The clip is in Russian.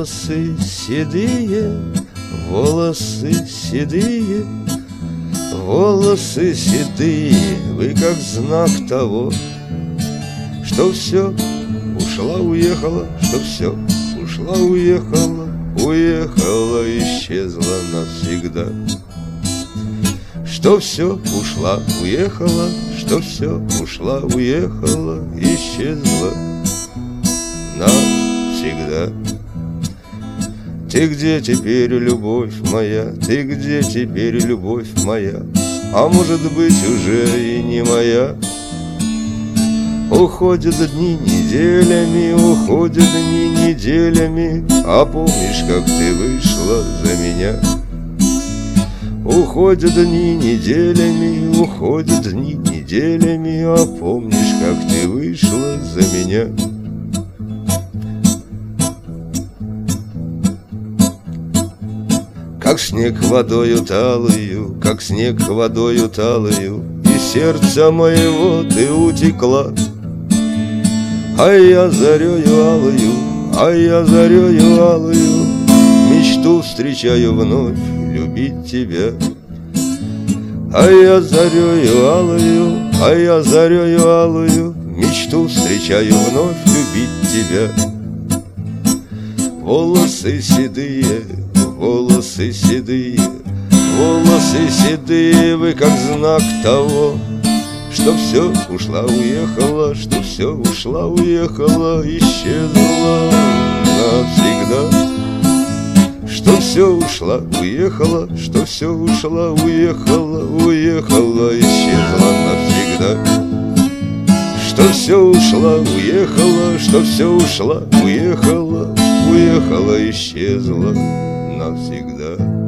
волосы седые, волосы седые, волосы седые, вы как знак того, что все ушла, уехала, что все ушла, уехала, уехала, исчезла навсегда. Что все ушла, уехала, что все ушла, уехала, исчезла навсегда. Ты где теперь, любовь моя? Ты где теперь, любовь моя? А может быть, уже и не моя. Уходят дни неделями, уходят дни неделями, а помнишь, как ты вышла за меня? Уходят дни неделями, уходят дни неделями, а помнишь, как ты вышла за меня? Как снег водою талою, как снег водою талою, из сердца моего ты утекла. А я зарею алою, а я зарею алою, мечту встречаю вновь любить тебя. А я зарею алою, а я зарею алою, мечту встречаю вновь любить тебя. Волосы седые, волосы седые, волосы седые, вы как знак того, что все ушла, уехала, что все ушла, уехала, исчезла навсегда. Что все ушла, уехала, что все ушла, уехала, уехала, исчезла навсегда. Что все ушла, уехала, что все ушла, уехала, уехала, исчезла навсегда.